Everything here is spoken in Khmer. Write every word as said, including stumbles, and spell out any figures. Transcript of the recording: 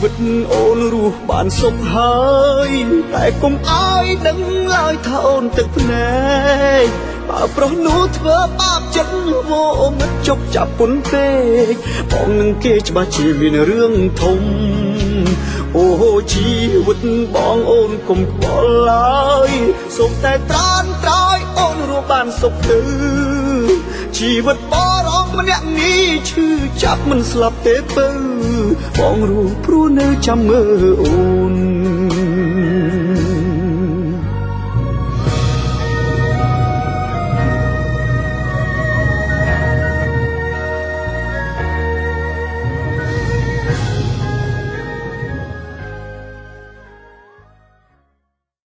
វិតអូនរស់បានសុខហើយតែកុំអើយដឹងឡើយថាអូនទឹកភ្នែកបើប្រុសនោះធ្វើបាបចិត្តវោមិត្តជប់ចាប់ពុនពេកបងនឹងគេច្បាស់ជាមានរឿងធំអូជីវិតបងអូនកុំខ្វល់ឡើយសូមតែត្រានត្រោយអូនរស់បានសុខទៅជីវិតបរងម្នាក់នេះឈឺចាប់មិនស្លាប់ទេពើបងរស់ព្រោះនៅចាំមើលអូន